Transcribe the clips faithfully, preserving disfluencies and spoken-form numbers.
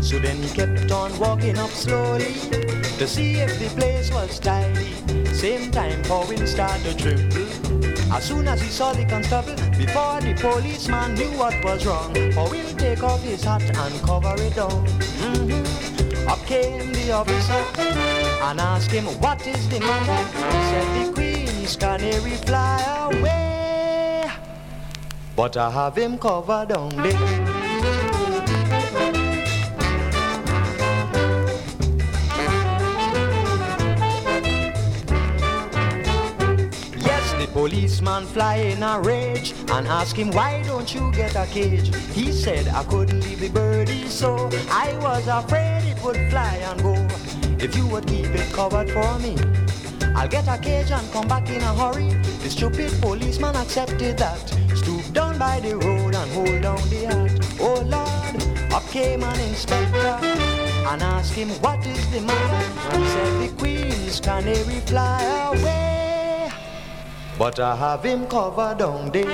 So then he kept on walking up slowly to see if the place was tidy. Same time Powell started to tremble as soon as he saw the constable. Before the policeman knew what was wrong, Powell take off his hat and cover it down. Mm-hmm. Up came the officer and asked him, what is the matter? He said, the Queen's canary fly away, but I have him covered down there. Policeman fly in a rage and ask him, why don't you get a cage? He said, I couldn't leave the birdie, so I was afraid it would fly and go. If you would keep it covered for me, I'll get a cage and come back in a hurry. The stupid policeman accepted that, stooped down by the road and hold down the hat. Oh Lord, up came an inspector and asked him, what is the matter? He said, the Queen's canary fly away, but I have him covered down there.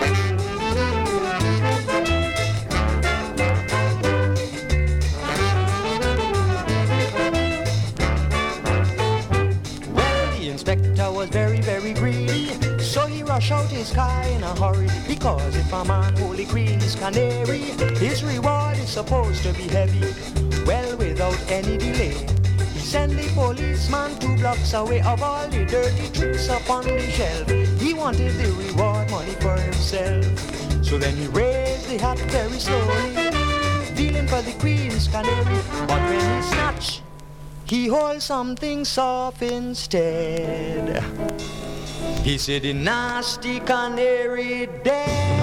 Well, the inspector was very, very greedy, so he rushed out his car in a hurry. Because if a man hold the Queen's canary, his reward is supposed to be heavy. Well, without any delay, he sent the policeman two blocks away of all the dirty tricks upon the shelf. He wanted the reward money for himself. So then he raised the hat very slowly, feeling for the Queen's canary. But when he snatched, he holds something soft instead. He said, the nasty canary dead.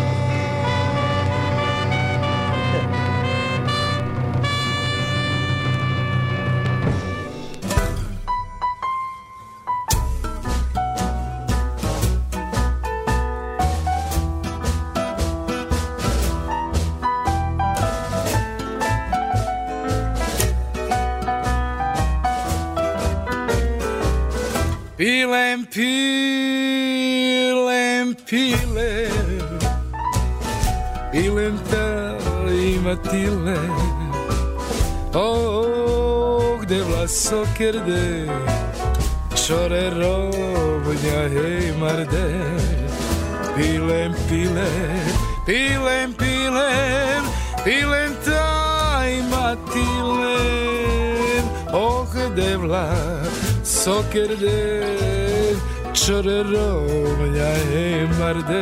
Pilem, pilem, pilem, pilem tali matile, oh, gde vlaso kerde, čore rovnja hej marde. Pilem, pilem, pilem, pilem, pilem taj matilem, oh, gde vlaso Sokerde, čore rovnja hej marde.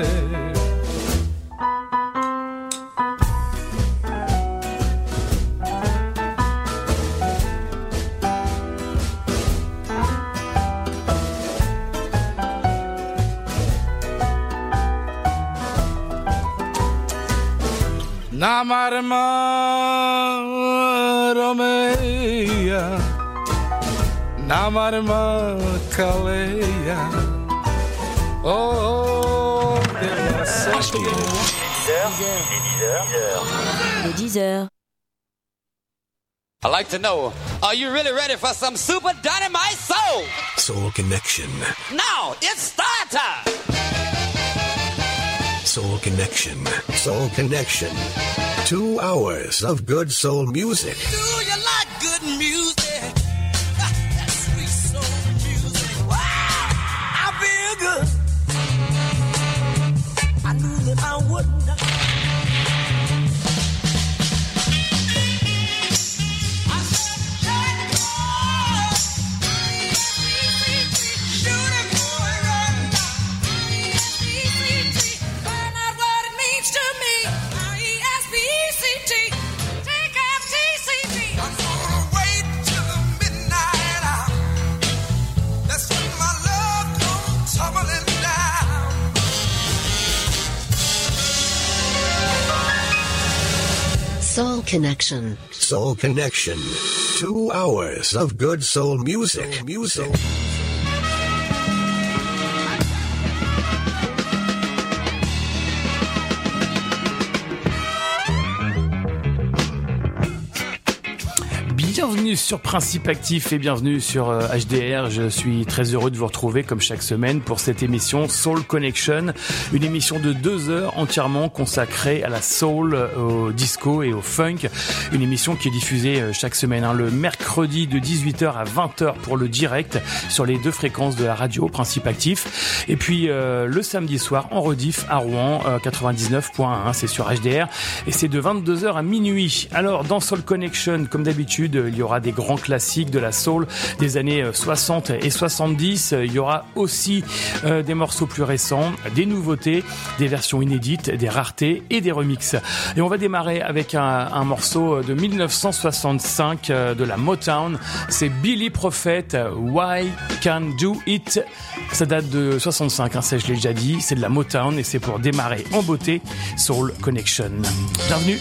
Namarma romeja, Namarma Kaleya. Oh, Le dix heures. I'd like to know, are you really ready for some super dynamite soul? Soul Connection. Now, it's start time. Soul Connection. Soul Connection. Two hours of good soul music. Do you like good music? I knew that I would not. I said, take it all. Shoot it, boy, run down. Find out what it means to me. R E S P E C T. Take F T C T. I'm gonna wait till the midnight hour. That's when my love comes tumbling down. Soul Connection. Soul Connection. Two hours of good soul music. Soul music. Bienvenue sur Principe Actif et bienvenue sur euh, H D R. Je suis très heureux de vous retrouver comme chaque semaine pour cette émission Soul Connection, une émission de deux heures entièrement consacrée à la soul, au disco et au funk. Une émission qui est diffusée euh, chaque semaine, hein, le mercredi de dix-huit heures à vingt heures pour le direct sur les deux fréquences de la radio Principe Actif. Et puis euh, le samedi soir en rediff à Rouen, euh, quatre-vingt-dix-neuf point un, c'est sur H D R et c'est de vingt-deux heures à minuit. Alors dans Soul Connection, comme d'habitude, il y aura des grands classiques de la soul des années soixante et soixante-dix. Il y aura aussi euh, des morceaux plus récents, des nouveautés, des versions inédites, des raretés et des remixes. Et on va démarrer avec un, un morceau de dix-neuf cent soixante-cinq euh, de la Motown. C'est Billy Prophet, Why Can't Do It. Ça date de soixante-cinq, hein, ça je l'ai déjà dit. C'est de la Motown et c'est pour démarrer en beauté Soul Connection. Bienvenue.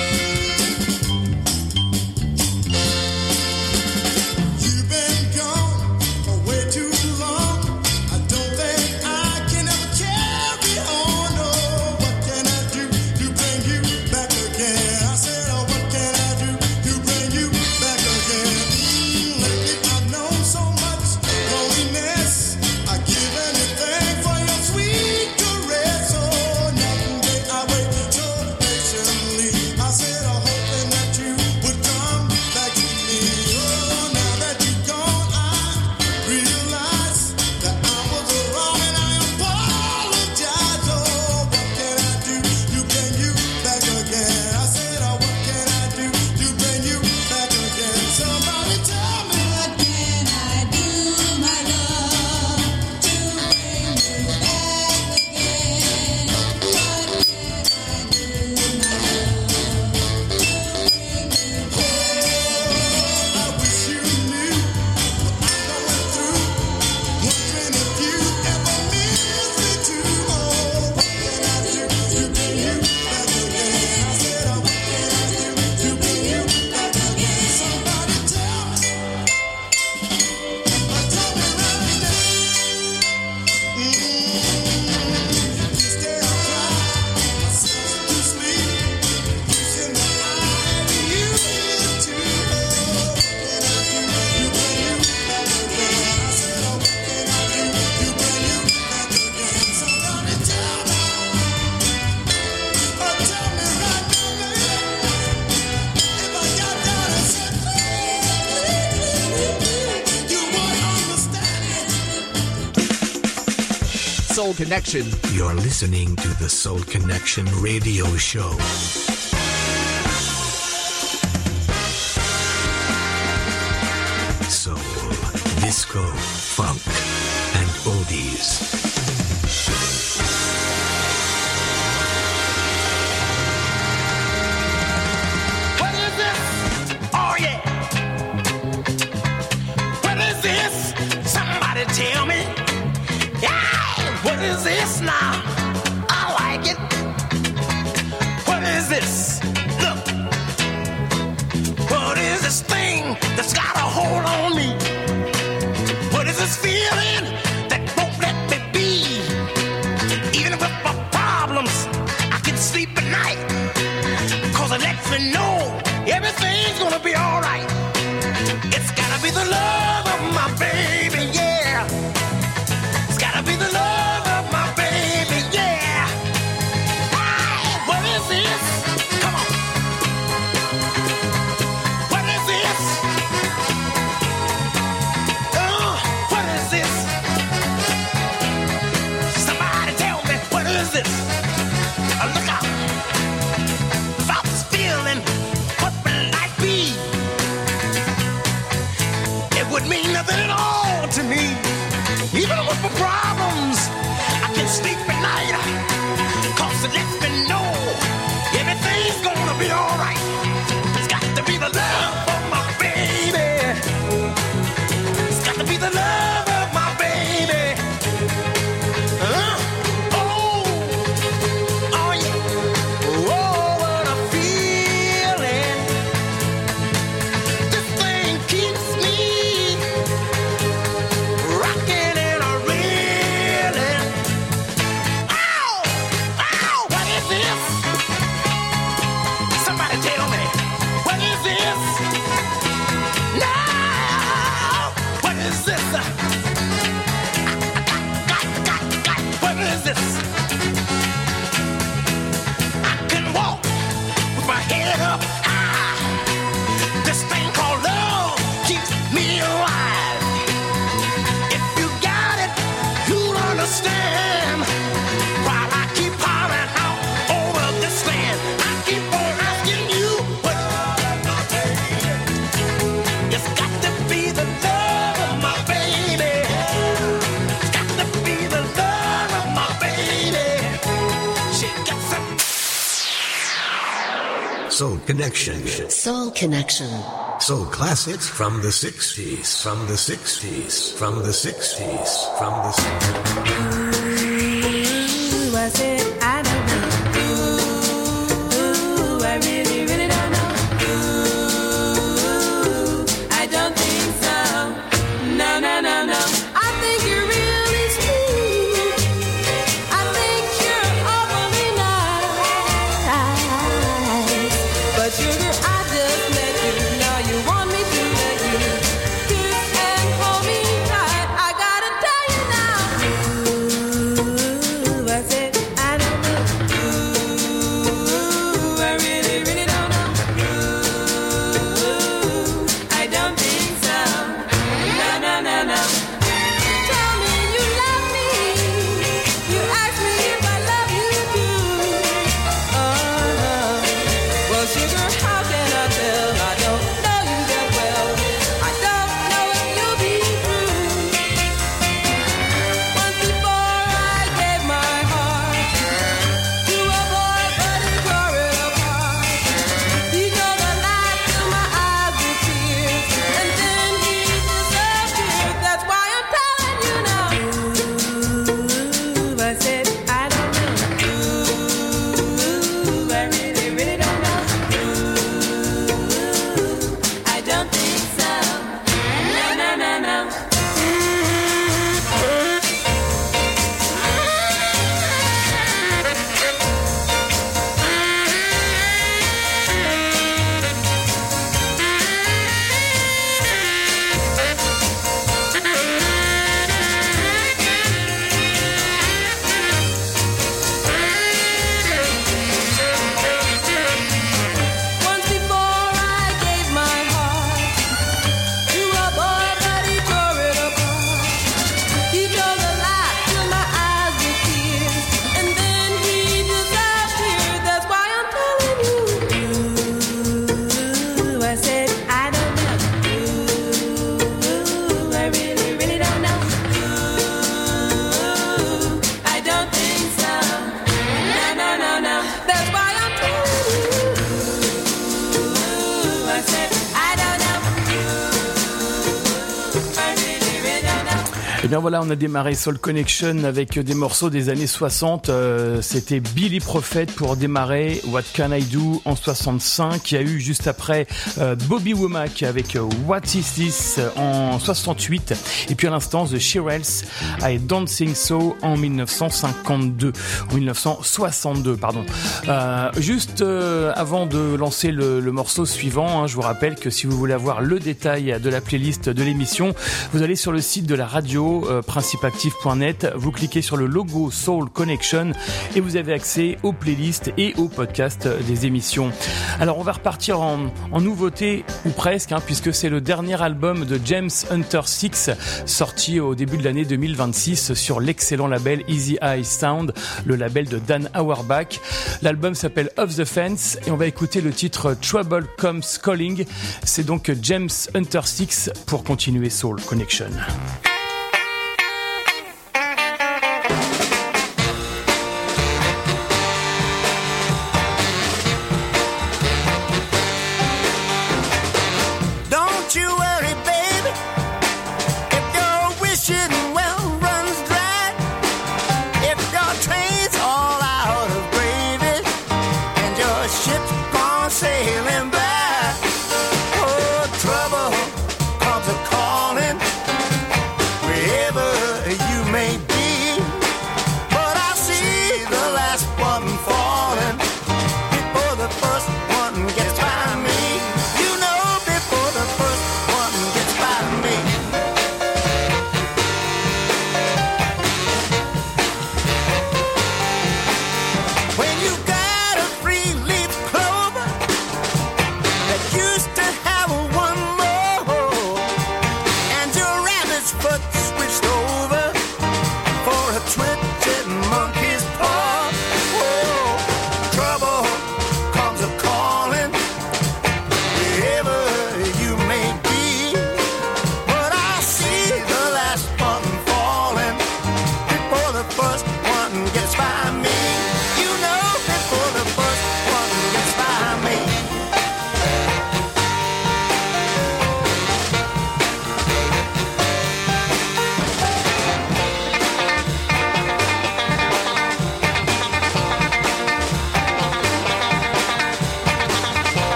Soul Connection. You're listening to the Soul Connection radio show. Soul, disco, funk, and oldies. What is this? Oh yeah. What is this? Somebody tell me. What is this now? I like it. What is this? Look. What is this thing that's got a hold on me? What is this feeling that won't let me be? Even with my problems, I can sleep at night. Cause it lets me know everything's gonna be alright. It's gotta be the love of my baby, yeah. It's gotta be the love. Mean nothing at all Soul Connection. Soul Connection. Soul classics from the sixties, from the sixties, from the sixties, from the sixties. Ooh, I said I don't know. Ooh, I really, really don't know. Ooh, I don't think so. No, no, no, no. I think you're really sweet. I think you're awfully nice. But sugar, I just let you know you want me to let you kiss and hold me tight. I gotta tell you now. Ooh, I said I don't know. Ooh, I really, really don't know. Ooh, I don't think so. No, no, no, no. Tell me you love me. You ask me if I love you too. Uh-huh. Well, sugar, how can I tell? I don't know you that well. I don't know if you'll be true. Once before I gave my heart to a boy, but he tore it apart. He drove the light to my eyes with tears, and then he disappeared. That's why I'm telling you now. Ooh, I said I don't know. Ooh, I really, really don't know. Ooh, I don't think so. No, no, no, no. Once before I gave my heart to a boy, but he tore it apart. He drove the light to my eyes with tears, and then he disappeared. That's why I'm telling you. Ooh, I said I don't know. Ooh, I really, really don't know. Ooh, I don't think so. No, no, no, no. That's why I'm telling you. Ooh, I said I don't know. Ooh, I really, really don't know. Et bien voilà, on a démarré Soul Connection avec des morceaux des années soixante. Euh, c'était Billy Prophet pour démarrer, What Can I Do en soixante-cinq. Il y a eu juste après euh, Bobby Womack avec euh, What Is This en soixante-huit. Et puis à l'instant, The Shirelles avec Dancing So en dix-neuf cent cinquante-deux. En dix-neuf cent soixante-deux, pardon. Euh, juste euh, avant de lancer le, le morceau suivant, hein, je vous rappelle que si vous voulez avoir le détail de la playlist de l'émission, vous allez sur le site de la radio euh, principe active point net, vous cliquez sur le logo Soul Connection et vous avez accès aux playlists et aux podcasts des émissions. Alors on va repartir en, en nouveauté, ou presque, hein, puisque c'est le dernier album de James Hunter six, sorti au début de l'année deux mille vingt-six sur l'excellent label Easy Eye Sound, le label de Dan Auerbach. L'album s'appelle Off the Fence et on va écouter le titre Trouble Comes Calling. C'est donc James Hunter six pour continuer Soul Connection. Don't you worry, baby, if your wishing well runs dry, if your train's all out of gravy, and your ship's gone sailing by. Oh, trouble comes a calling.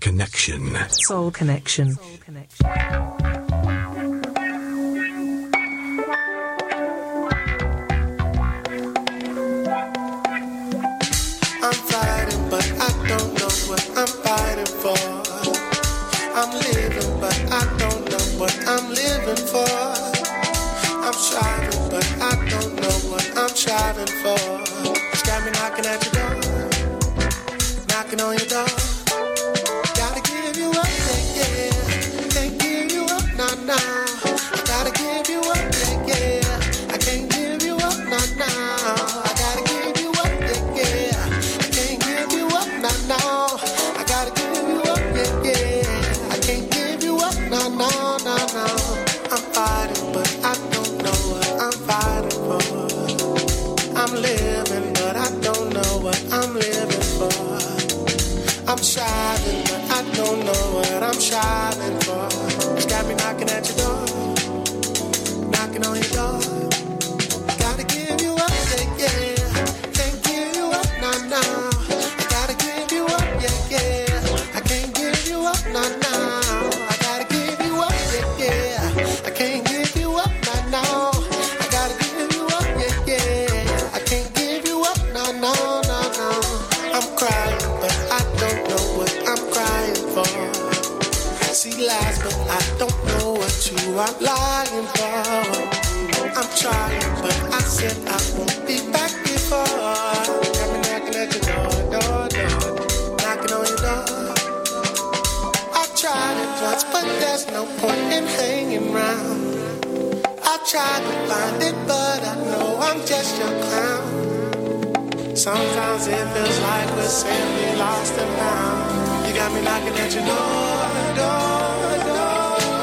Connection. Soul Connection. Soul Connection. I'm fighting, but I don't know what I'm fighting for. I'm living, but I don't know what I'm living for. I'm striving, but I don't know what I'm striving for. It's got me knocking at your door, knocking on your door. Gotta give you up, yeah, yeah. Can't give you up, nah, nah. I gotta give you up, yeah, yeah. I can't give you up, nah, nah. I gotta give you up, yeah, yeah. I can't give you up, nah, nah. I gotta give you up, yeah, yeah. I can't give you up, nah, nah, nah, nah. I'm fighting, but I don't know what I'm fighting for. I'm living, but I don't know what I'm living for. I'm striving, but I don't know what I'm striving for. It's got me knocking at your door, knocking on your door. Gotta give you up, yeah, yeah. Can't give you up, nah, nah. I gotta give you up, yeah, yeah. I can't give you up, nah, nah. I gotta give you up, yeah, yeah. I can't give you up, nah, nah. I gotta give you up, yeah, yeah. I can't give you up, nah, nah, nah, nah. I'm crying, but I don't know what I'm crying for. See lies, but I don't know what you are lying for. I'm trying, but I said I won't be back before. Got me knocking at your door, door, door, knocking on your door. I tried it once, but there's no point in hanging round. I tried to find it, but I know I'm just your clown. Sometimes it feels like we're simply lost and found. You got me knocking at your door, door, door.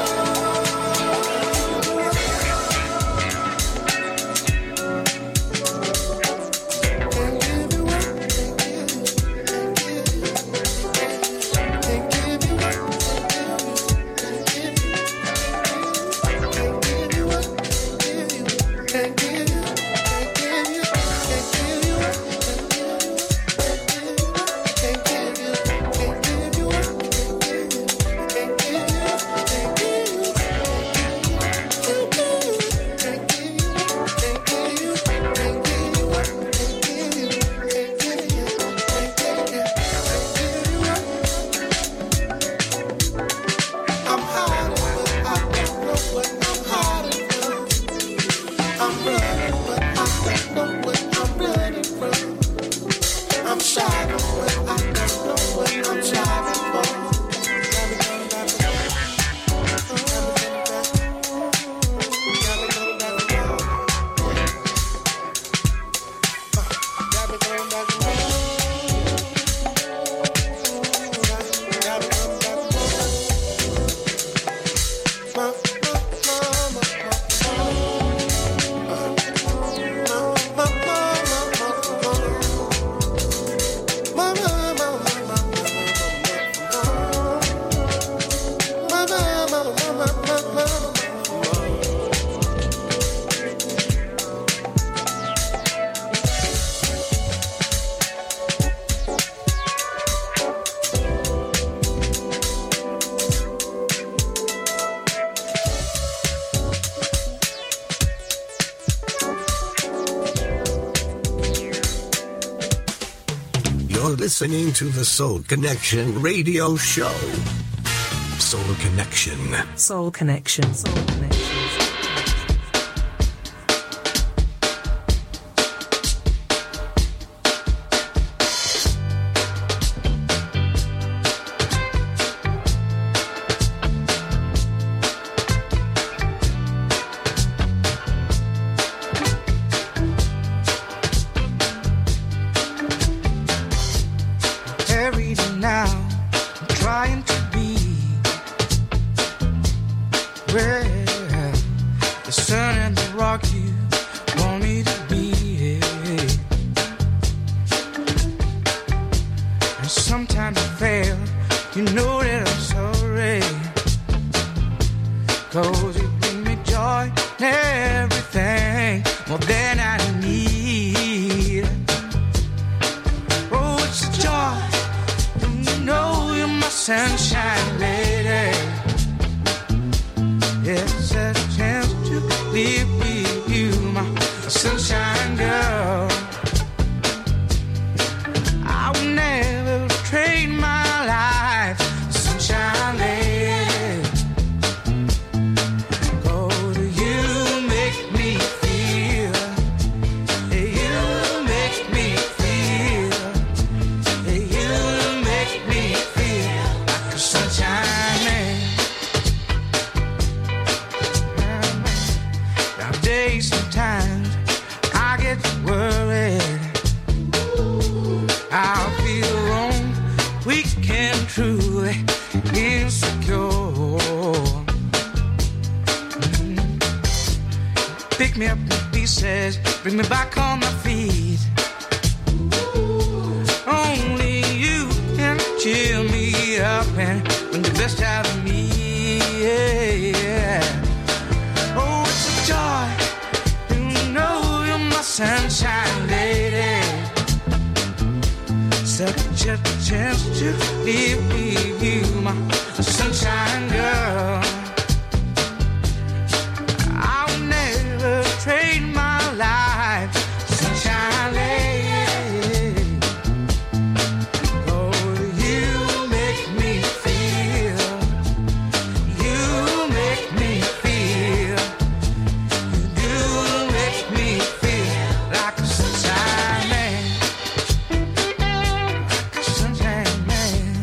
Listening to the Soul Connection radio show. Soul Connection. Soul Connection. Soul Connection. Sunshine. sunshine girl. I will never trade my life, sunshine lady. Oh, you make me feel, you make me feel, you make me feel like a sunshine man. Nowadays sometimes I get worried. I feel wrong, weak and truly insecure. Mm. Pick me up in pieces, bring me back on my feet. Only you can cheer me up and bring the best out of me. Yeah, yeah. Oh, it's a joy, you know you're my sunshine lady. Such a chance to be with you, my sunshine girl. I'll never trade my life, sunshine lady. Oh, you make me feel, you make me feel, you make me feel like a sunshine man. Sunshine man.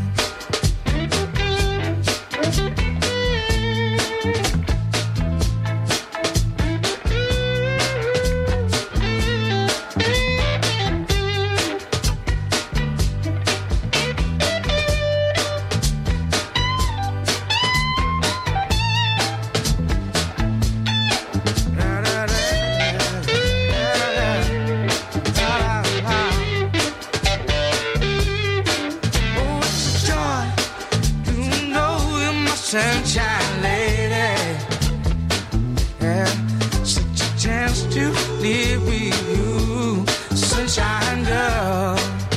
Oh, it's a joy to know you're my sunshine lady. Yeah, such a chance to live with you, sunshine girl.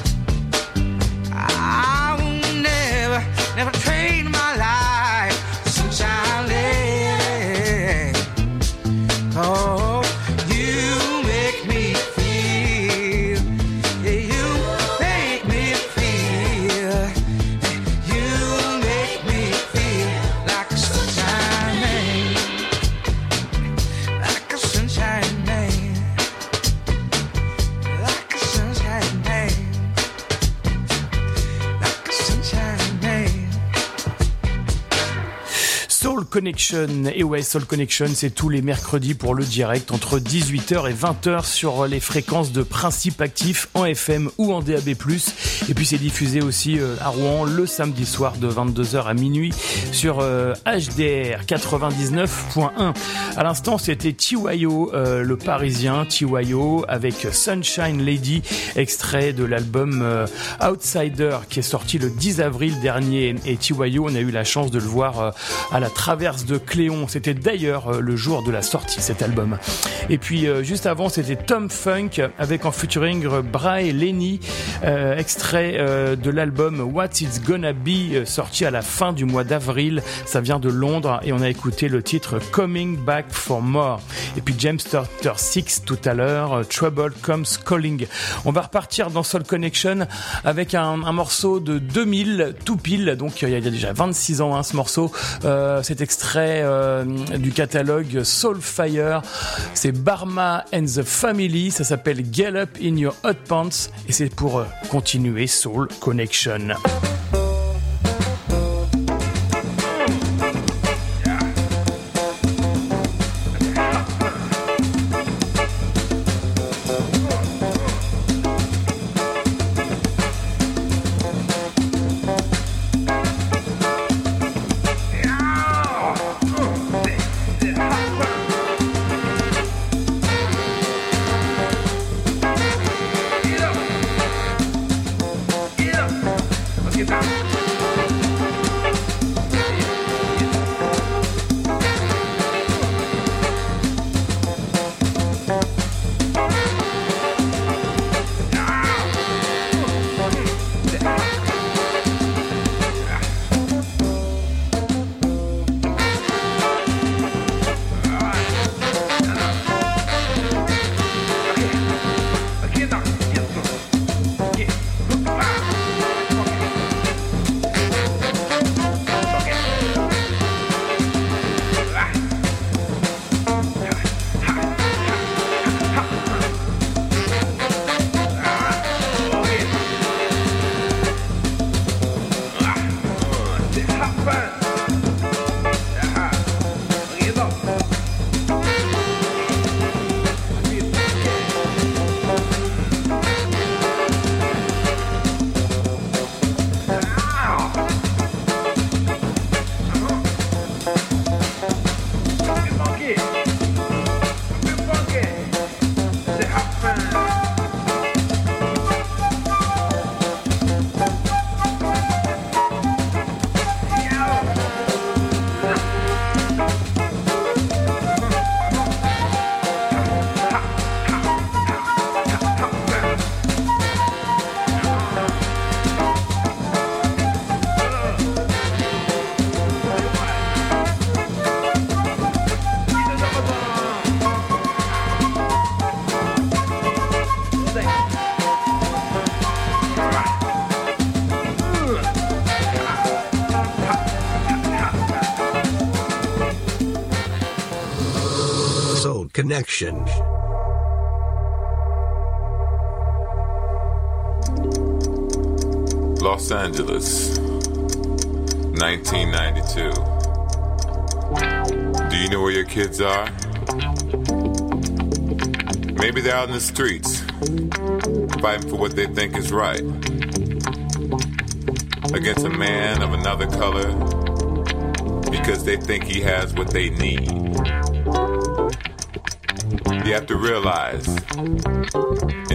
I will never, never trade my life, sunshine lady. Oh, you make me feel, yeah, you make me feel, you make me feel like a sunshine man, like a sunshine man, like a sunshine man, like a sunshine man. Soul Connection, et ouais, Soul Connection, c'est tous les mercredis pour le direct entre dix-huit heures et vingt heures sur les fréquences de Principe Actif en F M ou en D A B plus. Et puis c'est diffusé aussi euh, à Rouen le samedi soir de vingt-deux heures à minuit sur euh, H D R quatre-vingt-dix-neuf point un. À l'instant, c'était T Y O, euh, le parisien T Y O avec Sunshine Lady, extrait de l'album euh, Outsider qui est sorti le dix avril dernier. Et T Y O, on a eu la chance de le voir euh, à la Traverse de Cléon. C'était d'ailleurs euh, le jour de la sortie, cet album. Et puis euh, juste avant, c'était Tom Funk avec en featuring euh, Bry Lenny, euh, extrait euh, de l'album What It's Gonna Be, euh, sorti à la fin du mois d'avril. Ça vient de Londres et on a écouté le titre Coming Back for More. Et puis James Turner six tout à l'heure, euh, Trouble Comes Calling. On va repartir dans Soul Connection avec un, un morceau de deux mille, tout pile, donc euh, il y a déjà vingt-six ans hein, ce morceau. Euh, cet extrait euh, du catalogue Soulfire, c'est Barma and the Family, ça s'appelle Get Up in Your Hot Pants et c'est pour euh, continuer Soul Connection. Get Connection. Los Angeles, nineteen ninety-two. Do you know where your kids are? Maybe they're out in the streets, fighting for what they think is right, against a man of another color, because they think he has what they need. You have to realize